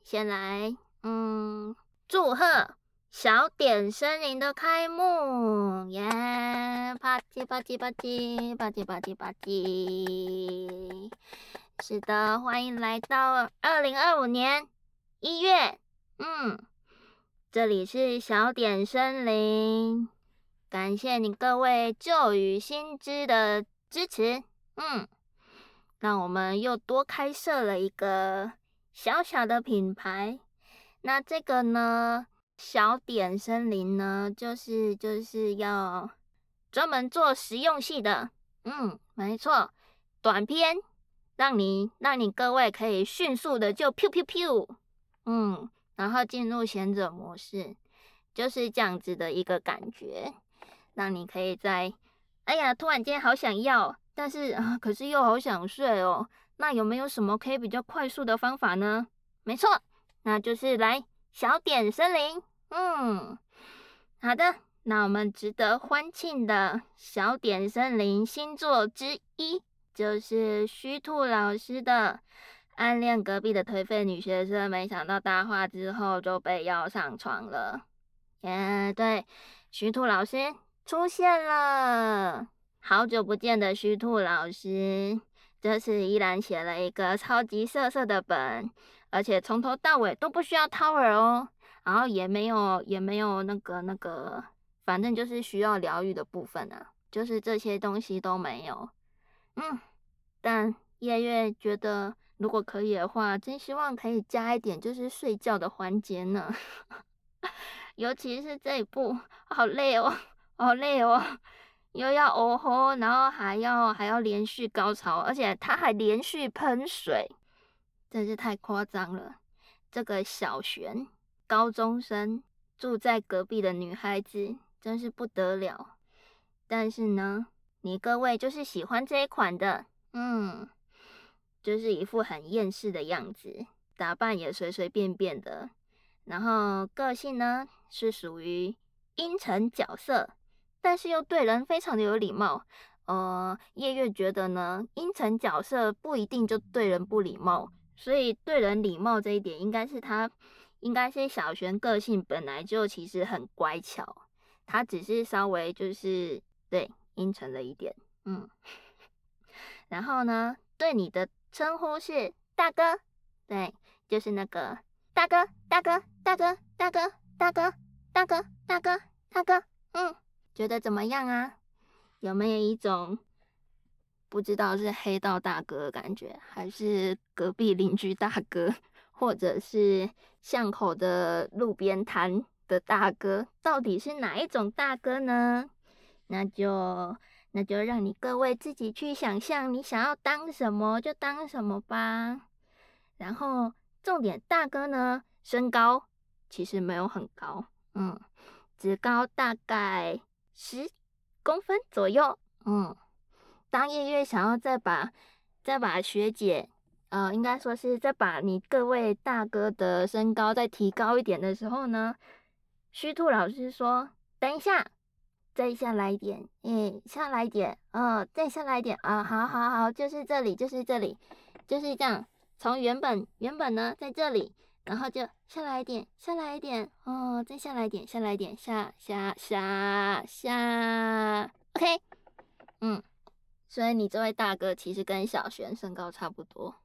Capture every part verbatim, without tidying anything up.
先来，嗯，祝贺小点森林的开幕，耶！啪叽啪叽啪叽啪叽啪叽啪叽。是的，欢迎来到二零二五年一月，嗯，这里是小点森林，感谢你各位旧与新知的支持，嗯，让我们又多开设了一个小小的品牌。那这个呢，小点森林呢，就是就是要专门做实用系的，嗯，没错，短篇，让你让你各位可以迅速的就 pew pew pew，嗯，然后进入贤者模式，就是这样子的一个感觉，让你可以在，哎呀，突然间好想要，但是啊，可是又好想睡哦，那有没有什么可以比较快速的方法呢？没错。那就是来小点森林，嗯，好的，那我们值得欢庆的小点森林新作之一，就是虚兔老师的暗恋隔壁的颓废女学生，没想到搭话之后就被要上床了。耶，对，虚兔老师出现了，好久不见的虚兔老师，这次依然写了一个超级色色的本。而且从头到尾都不需要 tower 哦，然后也没有也没有那个那个，反正就是需要疗愈的部分啊，就是这些东西都没有。嗯，但夜月觉得如果可以的话，真希望可以加一点就是睡觉的环节呢。尤其是这一部，好累哦，好累哦，又要哦吼，然后还要还要连续高潮，而且他还连续喷水。真是太夸张了！这个小璇高中生住在隔壁的女孩子真是不得了。但是呢，你各位就是喜欢这一款的，嗯，就是一副很厌世的样子，打扮也随随便便的，然后个性呢是属于阴沉角色，但是又对人非常的有礼貌。呃，夜月觉得呢，阴沉角色不一定就对人不礼貌。所以对人礼貌这一点，应该是他，应该是小璇个性本来就其实很乖巧，他只是稍微就是对阴沉了一点，嗯。然后呢，对你的称呼是大哥，对，就是那个大哥，大哥，大哥，大哥，大哥，大哥，大哥，大哥，嗯，觉得怎么样啊？有没有一种？不知道是黑道大哥的感觉，还是隔壁邻居大哥，或者是巷口的路边摊的大哥，到底是哪一种大哥呢？那就那就让你各位自己去想象，你想要当什么就当什么吧。然后重点，大哥呢，身高其实没有很高，嗯，只高大概十公分左右，嗯。当夜月想要再把再把学姐，呃，应该说是再把你各位大哥的身高再提高一点的时候呢，虚兔老师说：“等一下，再下来一点，诶、欸，下来一点，呃，再下来一点啊，好好好，就是这里，就是这里，就是这样，从原本原本呢在这里，然后就下来一点，下来一点，哦，再下来一点，下来一点，下下下下 ，OK， 嗯。”所以你这位大哥其实跟小璇身高差不多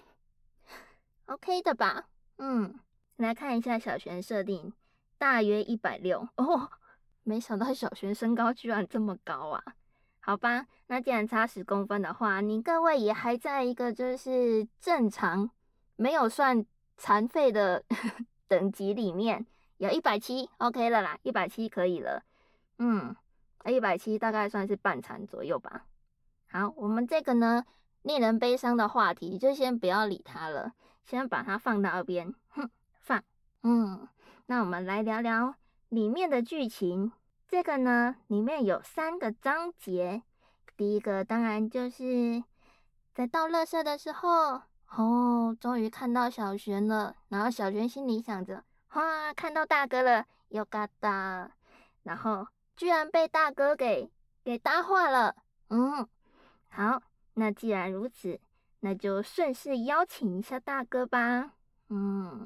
，OK 的吧？嗯，来看一下小璇设定，大约一百六哦，没想到小璇身高居然这么高啊！好吧，那既然差十公分的话，你各位也还在一个就是正常，没有算残废的等级里面，有一百七 OK 了啦，一百七可以了。嗯，一百七大概算是半残左右吧。好，我们这个呢，令人悲伤的话题就先不要理它了，先把它放到一边，哼，放。嗯，那我们来聊聊里面的剧情。这个呢，里面有三个章节。第一个当然就是在倒垃圾的时候，哦，终于看到小璇了。然后小璇心里想着，哇，看到大哥了，有嘎达。然后居然被大哥给给搭话了，嗯。好，那既然如此，那就顺势邀请一下大哥吧。嗯，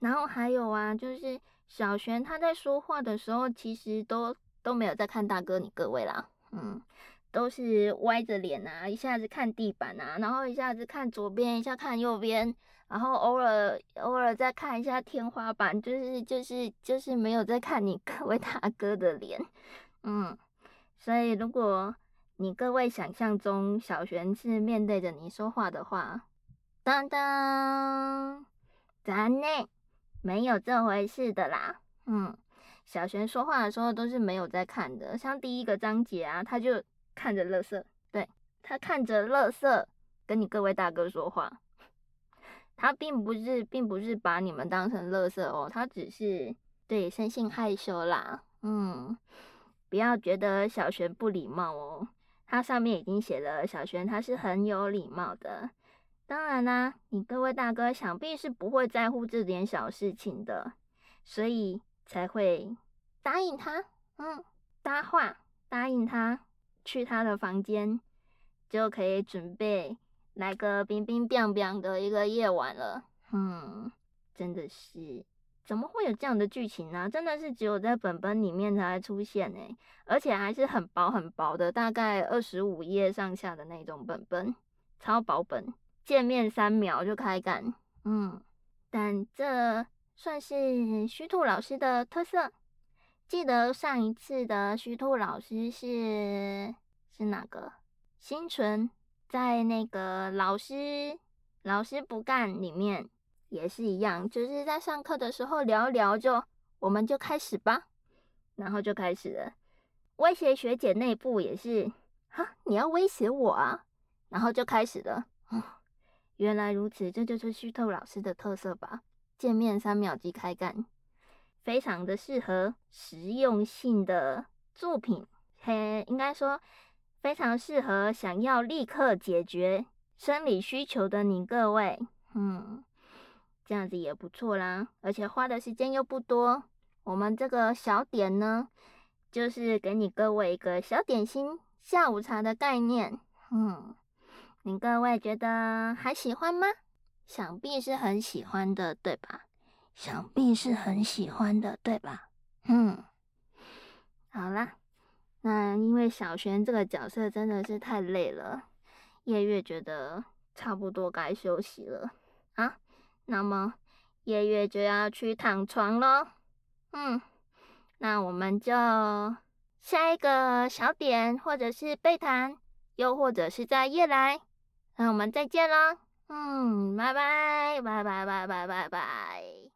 然后还有啊，就是小璇他在说话的时候，其实都都没有在看大哥你各位啦，嗯，都是歪着脸啊，一下子看地板啊，然后一下子看左边，一下看右边，然后偶尔偶尔再看一下天花板，就是就是就是没有在看你各位大哥的脸，嗯，所以如果你各位想象中小璇是面对着你说话的话，当当，咱呢？没有这回事的啦。嗯，小璇说话的时候都是没有在看的，像第一个章节啊，他就看着垃圾，对，他看着垃圾跟你各位大哥说话，他并不是并不是把你们当成垃圾哦，他只是对生性害羞啦。嗯，不要觉得小璇不礼貌哦，他上面已经写了小璇他是很有礼貌的。当然啦，你各位大哥想必是不会在乎这点小事情的，所以才会答应他，嗯，搭话答应他去他的房间，就可以准备来个冰冰冰冰的一个夜晚了。嗯，真的是怎么会有这样的剧情呢？真的是只有在本本里面才会出现诶，而且还是很薄很薄的，大概二十五页上下的那种本本，超薄本。见面三秒就开干，嗯，但这算是虚兔老师的特色。记得上一次的虚兔老师是是哪个？新纯在那个老师老师不干里面也是一样，就是在上课的时候聊一聊就我们就开始吧，然后就开始了。威胁学姐内部也是，哈，你要威胁我啊？然后就开始了。原来如此，这就是虚透老师的特色吧？见面三秒即开干，非常的适合实用性的作品。嘿，应该说非常适合想要立刻解决生理需求的你各位。嗯，这样子也不错啦，而且花的时间又不多。我们这个小点呢，就是给你各位一个小点心下午茶的概念。嗯。你各位觉得还喜欢吗？想必是很喜欢的，对吧？想必是很喜欢的，对吧？嗯，好啦，那因为小璇这个角色真的是太累了，夜月觉得差不多该休息了啊。那么夜月就要去躺床咯。嗯，那我们就下一个小点，或者是备谈，又或者是在夜来。那我们再见喽，嗯，拜拜，拜拜，拜拜，拜拜。